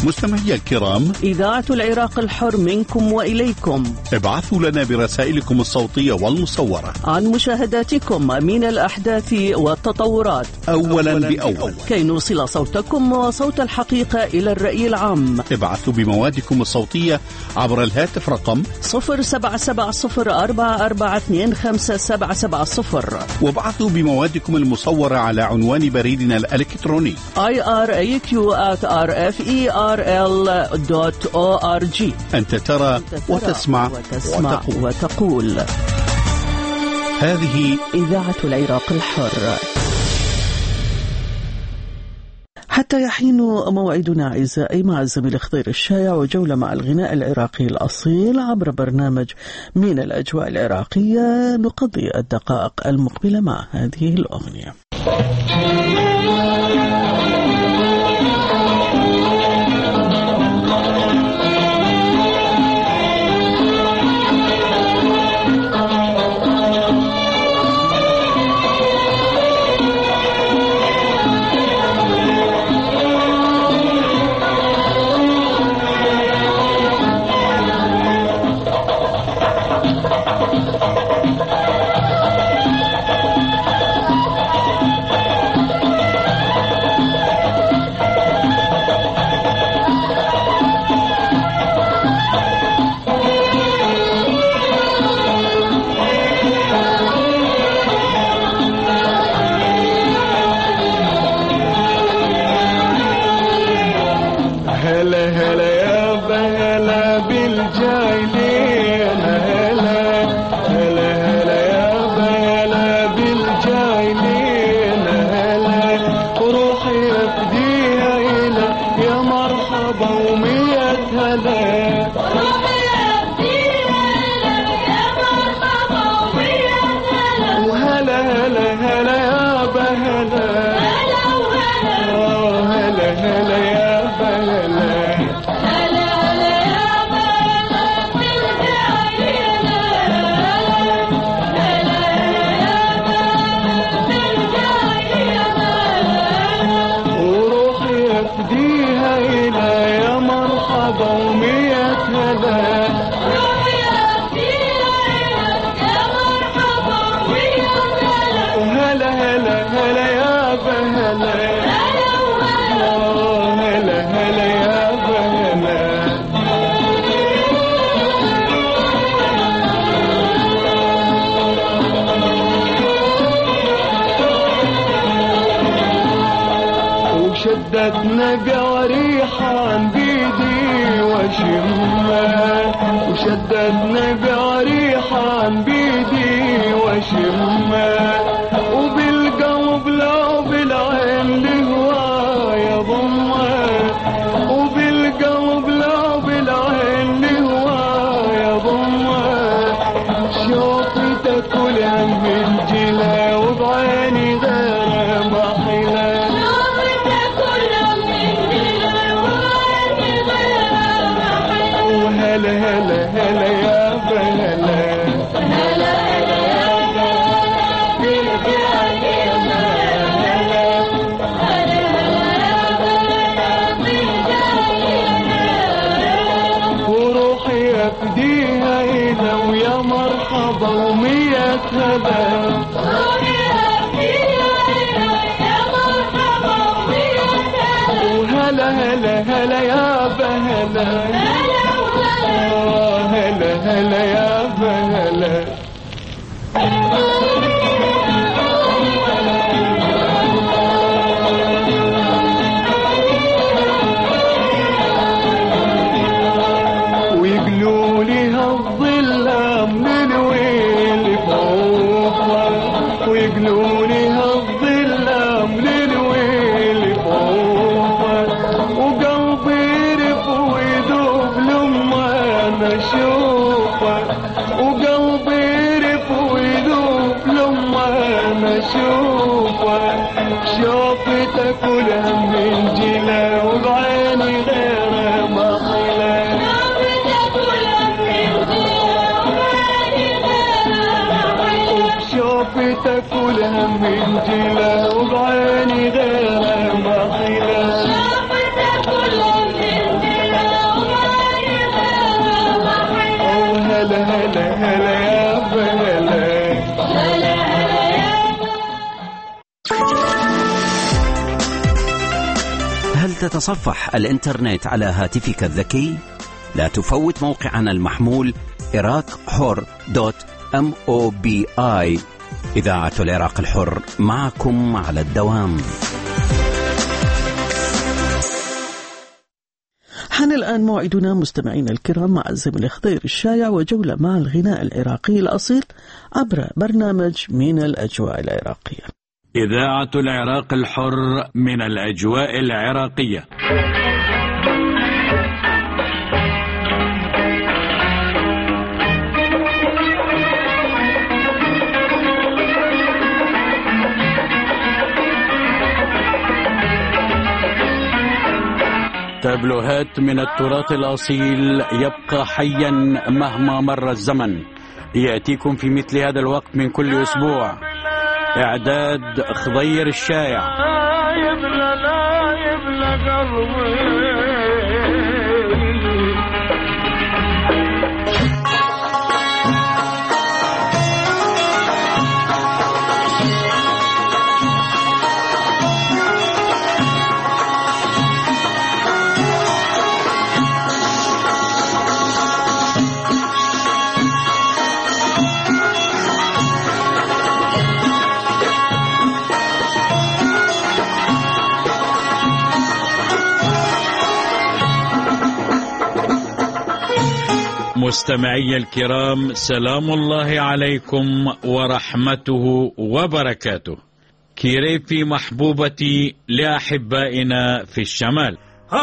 مستمعي الكرام، إذاعة العراق الحر منكم وإليكم. ابعثوا لنا برسائلكم الصوتية والمصورة عن مشاهداتكم من الأحداث والتطورات أولا بأول، كي نوصل صوتكم وصوت الحقيقة إلى الرأي العام. ابعثوا بموادكم الصوتية عبر الهاتف رقم صفر سبعة سبعة صفر أربعة أربعة اثنين خمسة سبعة سبعة صفر، وابعثوا بموادكم المصورة على عنوان بريدنا الإلكتروني آي آر إيه كيو آت آر إف إي آر إل دوت أو آر جي. أنت ترى وتسمع, وتسمع وتقول. وتقول هذه إذاعة العراق الحر. حتى يحين موعدنا أعزائي مع الزميل خضير الشايع وجولة مع الغناء العراقي الأصيل عبر برنامج من الأجواء العراقية. نقضي الدقائق المقبلة مع هذه الأغنية. شدتنا بوريحان بيدي وشمه وشدتنا بوريحان بيدي وشمه وبالقلب لو بالعين لهوايا ضمه وبالقلب لو بالعين لهوايا ضمه شوفي تاكل هم الجلا وبعيني غير محيله هلا هلا هلا يا بهلا هلا هلا يا بهلا بالجاي هلا هلا يا بهلا بالجاي وروحي افديها إلى ويا مرحبا ومية هلا روحي افديها إلى يا مرحبا ومية هلا وهلا هلا هلا يا بهلا هلا هلا يا بهلا ويقلوا لي هالظلة من الويل فوقها ويقلوا لي هالظلة من الويل فوقها وقلبي يرف ويذوب لما انا اشوفه وقلبي يرف ويذوب لما انا اشوفه شوفتك كلها من جلا وبعيني غير ما خلا شوفتك كلها من جلا وبعيني غير ما خلا شوفتك كلها من جلا وبعيني غير ما خلا شوفتك كلها من تتصفح الإنترنت على هاتفك الذكي؟ لا تفوت موقعنا المحمول عراق حر دوت ام او بي اي. إذاعة العراق الحر معكم على الدوام. حان الآن موعدنا مستمعينا الكرام مع الزميل خضير الشايع وجولة مع الغناء العراقي الأصيل عبر برنامج من الأجواء العراقية. إذاعة العراق الحر من الأجواء العراقية. تابلوهات من التراث الأصيل يبقى حيا مهما مر الزمن، يأتيكم في مثل هذا الوقت من كل أسبوع. إعداد خضير الشايع. مستمعي الكرام، سلام الله عليكم ورحمته وبركاته. كيريفي محبوبتي لأحبائنا في الشمال.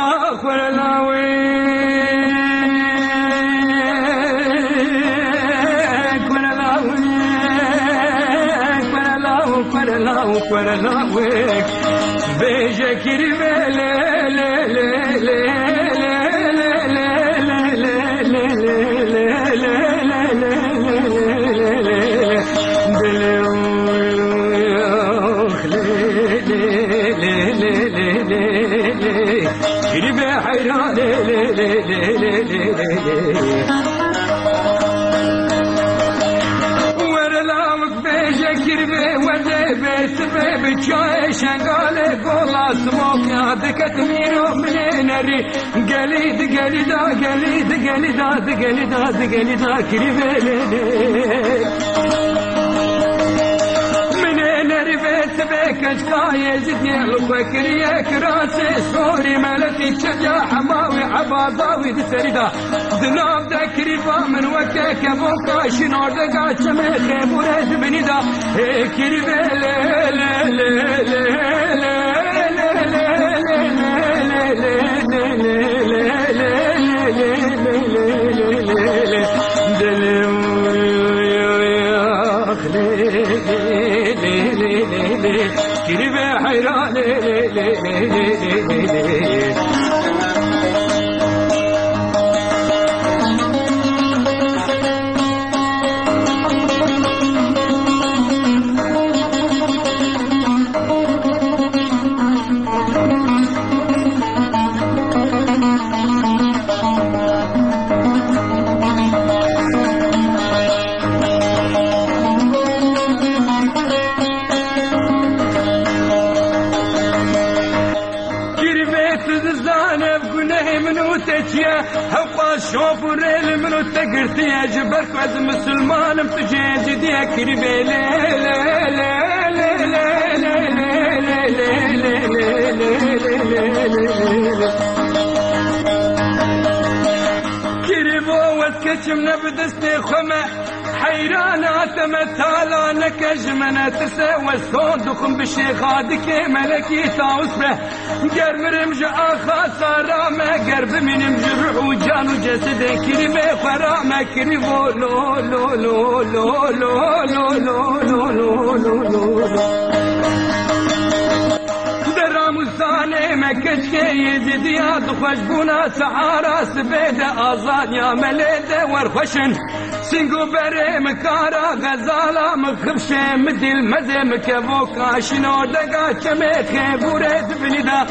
سنگو بره مکارا غزالا مخبشه مدل مزه مکبو کاشنو دگا چمه خبوره دبنیدا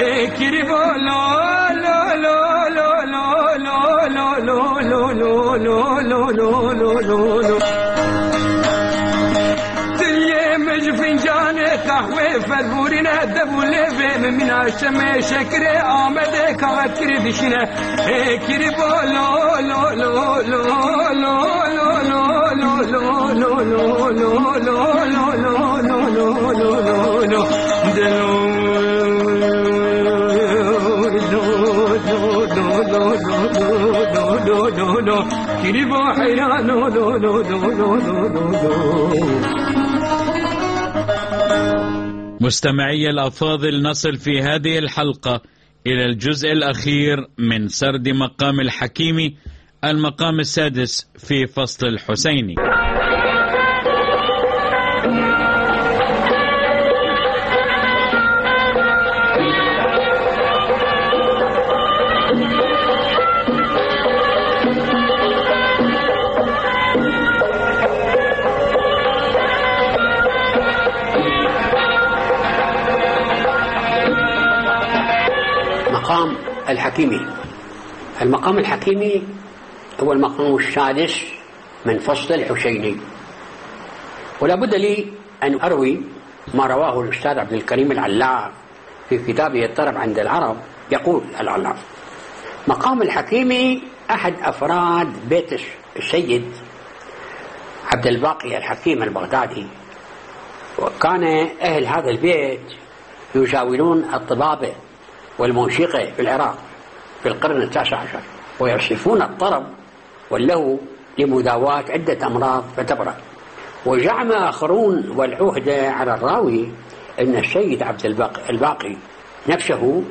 کری بولو لو لو لو لو لو لو لو لو لو لو لو لو لو لو دلیه مج فنجانه قهوة فالبورنا دبو لبي من عشم شكري آمد كات كردشنا كري بولو لو لو لو لو لو لو لو لو لو لو لو لو لو مستمعي الأفاضل، نصل في هذه الحلقة إلى الجزء الأخير من سرد مقام الحكيمي، المقام السادس في فصل الحسيني. المقام الحكيمي. المقام الحكيمي هو المقام السادس من فصل الحسيني، ولا بد لي أن أروي ما رواه الأستاذ عبد الكريم العلاف في كتابه الطرب عند العرب. يقول العلاف: مقام الحكيمي أحد أفراد بيت السيد عبد الباقي الحكيم البغدادي، وكان أهل هذا البيت يزاولون الطبابة والموسيقى في العراق في القرن التاسع عشر، ويصفون الطرب واللهو لمداواة عدة أمراض فتبرأ. وزعم آخرون والعهدة على الراوي أن السيد عبد الباقي نفسه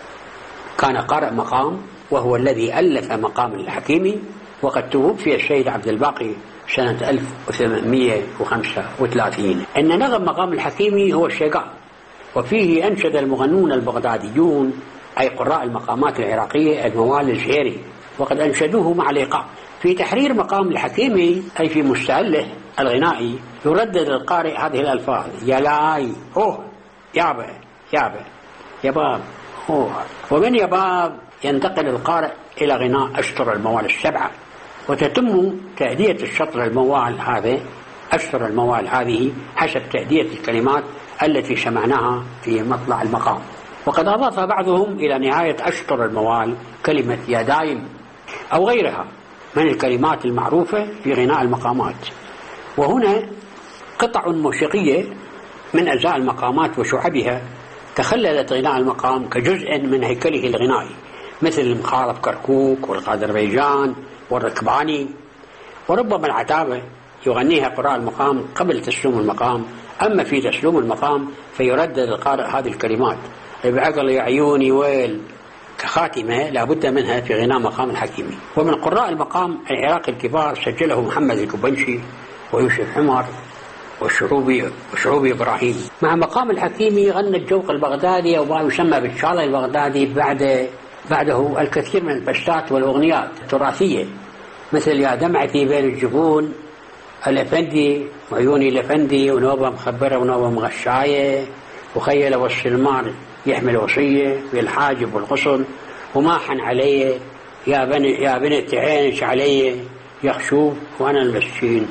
كان قارئ مقام، وهو الذي ألف مقام الحكيمي، وقد توفي السيد عبد الباقي سنة ألف وثمانمئة وخمسة وثلاثين. أن نغم مقام الحكيمي هو الشيقاء، وفيه أنشد المغنون البغداديون أي قراء المقامات العراقية الموال الزهيري، وقد أنشدوه مع الإيقاع. في تحرير مقام الحكيمي أي في مستهله الغنائي يردد القارئ هذه الألفاظ: يا لاي، أوه، يابا يابا، يباب، أوه. ومن يباب ينتقل القارئ إلى غناء أشطر الموال السبعة، وتتم تأدية الشطر الموال هذا أشطر الموال هذه حسب تأدية الكلمات التي سمعناها في مطلع المقام. وقد أضاف بعضهم إلى نهاية أشطر الموال كلمة يا دايم أو غيرها من الكلمات المعروفة في غناء المقامات. وهنا قطع موسيقية من أجزاء المقامات وشعبها تخللت غناء المقام كجزء من هيكله الغنائي، مثل المخالف كركوك والقادربيجان والركباني. وربما العتابة يغنيها قراء المقام قبل تسليم المقام، أما في تسليم المقام فيردد القارئ هذه الكلمات: بعقل يا عيوني ويل، كخاتمة لا بد منها في غناء مقام الحكيمي. ومن قراء المقام العراقي الكبار سجله محمد الكبنشي ويوسف حمر والشعوبي والشعوبي إبراهيم. مع مقام الحكيمي غنى الجوق البغدادي أو ما يسمى بالشالي البغدادي بعد بعده الكثير من البشات والأغنيات التراثية، مثل يا دمعتي بين الجبون، الأفندي وعيوني الأفندي، ونوبة مخبرة ونوبة مغشاية، وخيل والسلمان يحمل وصية، بالحاجب والغصن، وماحن علي يا بني يا بنت عينش علي يخشوف وأنا المسكين.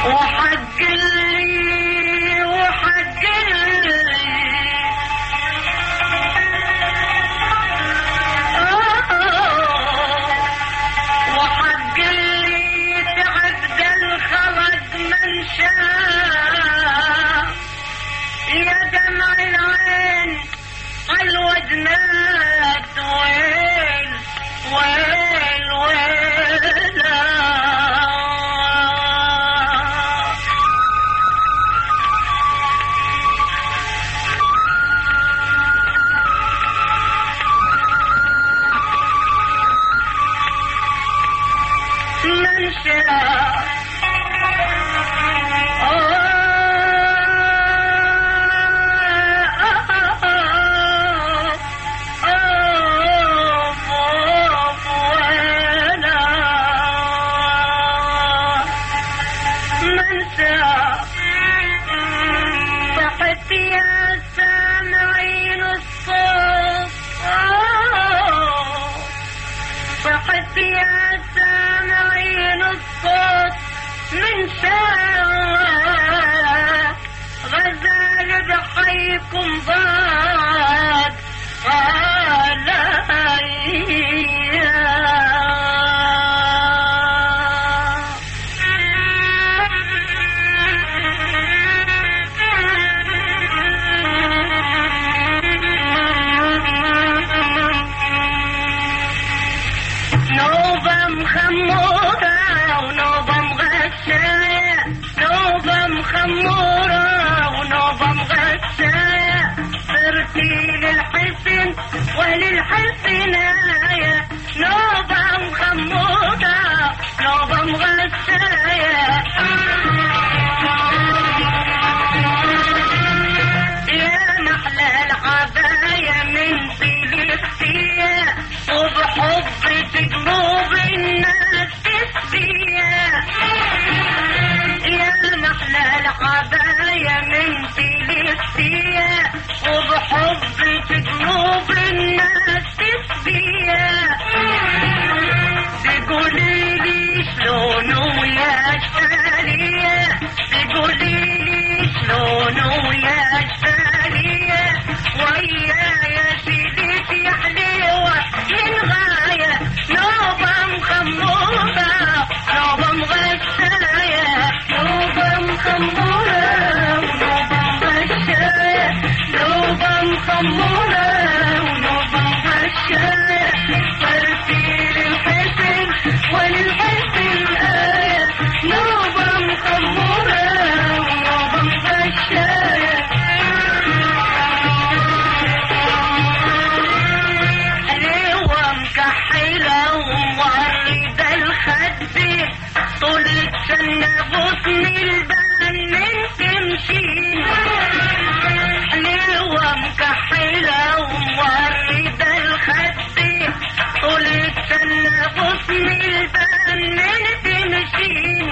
وحق اللي وحق اللي وحق اللي تعبد الخلق من شاء يا دمع العين الودنات ويل ويل ويلا من شاء صحت يا سامعين الصوت صحت يا سامعين الصوت من شاء غزال بحيكم ضاد نوبة مخمورة ونوبة مغشاية نوبة مخمورة ونوبة مغشاية صرتي للحسن وللحسناية نوبة مخمورة نوبة مغشاية يا محلى العباية من فيليختية وبحبك قلوب الناس تسبية يا محلى العباية من فيليختية وبحبك قلوب الناس تسبية تقولي لي شلونه يا شالية تقولي لي شلونه يا شالية ويا يا سيدي يا حليوة للغاية نوبة مخمورة نوبة مغشاية نوبة مخمورة ونوبة مغشاية نوبة مخمورة ونوبة مغشاية صرتي للحسن وللحسن آية نوبة مخمورة ونوبة مغشاية مكحلة وموردة الخد طول السنة غصن البان من تمشين حلوة مكحلة وموردة الخد طول السنة غصن البان من تمشين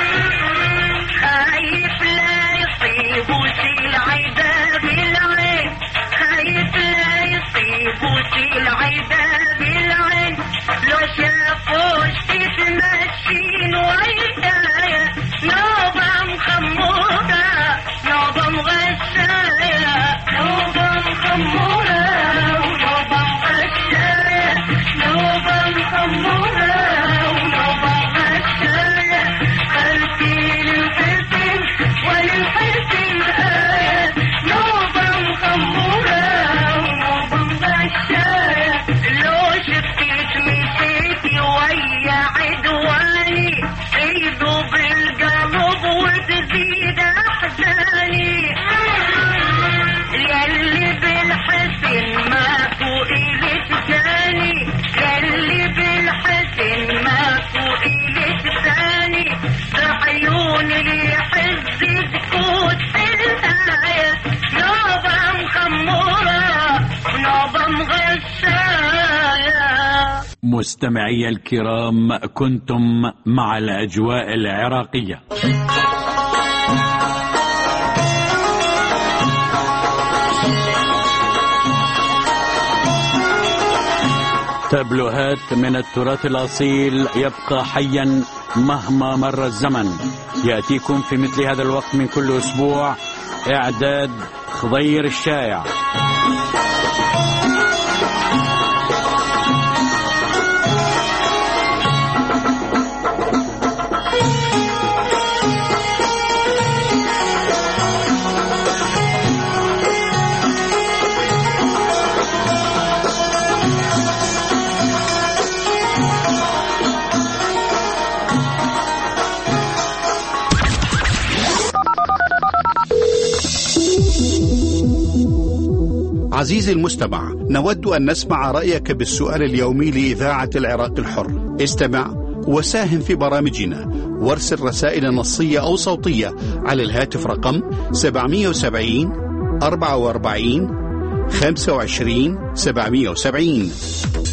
خايف لا يصيبوتي العيدة بالعين خايف لا يصيبوتي العيدة بالعين لو شافوش تتمشين ويدايا نوبة مخمورة نوبة مغشاية نوبة مخمورة ونوبة مغشاية نوبة مخمورة ونوبة مغشاية خلفي للحسن وللحسن آية نوبة مخمورة ونوبة مغشاية لو شفتيت مشيتي ويا عدواني ايدو بالقلب وتزيد احزاني ياللي بالحسن ما فوق لساني ياللي بالحسن ما فوق لساني بعيون اللي يحز سكوت في الآية نوبة مخمورة ونوبة مغشاية. مستمعي الكرام، كنتم مع الأجواء العراقية. تابلوهات من التراث الأصيل يبقى حيا مهما مر الزمن. يأتيكم في مثل هذا الوقت من كل أسبوع إعداد خضير الشايع. عزيزي المستمع، نود أن نسمع رأيك بالسؤال اليومي لإذاعة العراق الحر. استمع وساهم في برامجنا وارسل رسائل نصية أو صوتية على الهاتف رقم سبعمئة وسبعين أربعة وأربعين خمسة وعشرين سبعمئة وسبعين.